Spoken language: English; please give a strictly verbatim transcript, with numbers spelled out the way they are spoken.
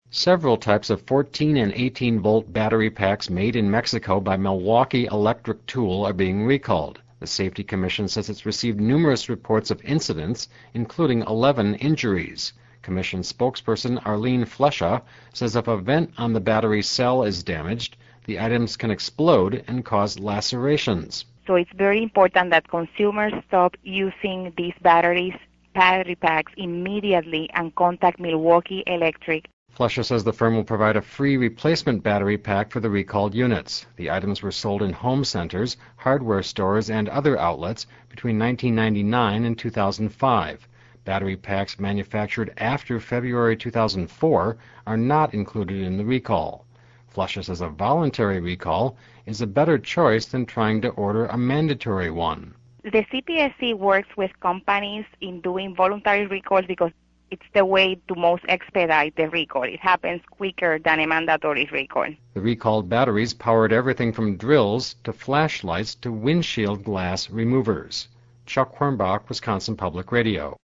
Several types of fourteen and eighteen volt battery packs made in Mexico by Milwaukee Electric Tool are being recalled. The Safety Commission says it's received numerous reports of incidents, including eleven injuries. Commission spokesperson Arlene Flesha says if a vent on the battery cell is damaged, the items can explode and cause lacerations. So it's very important that consumers stop using these batteries, battery packs immediately and contact Milwaukee Electric. Flesha says the firm will provide a free replacement battery pack for the recalled units. The items were sold in home centers, hardware stores, and other outlets between nineteen ninety-nine and two thousand five. Battery packs manufactured after February two thousand four are not included in the recall. Flesha says a voluntary recall is a better choice than trying to order a mandatory one. The C P S C works with companies in doing voluntary recalls because it's the way to most expedite the recall. It happens quicker than a mandatory recall. The recalled batteries powered everything from drills to flashlights to windshield glass removers. Chuck Hornbach, Wisconsin Public Radio.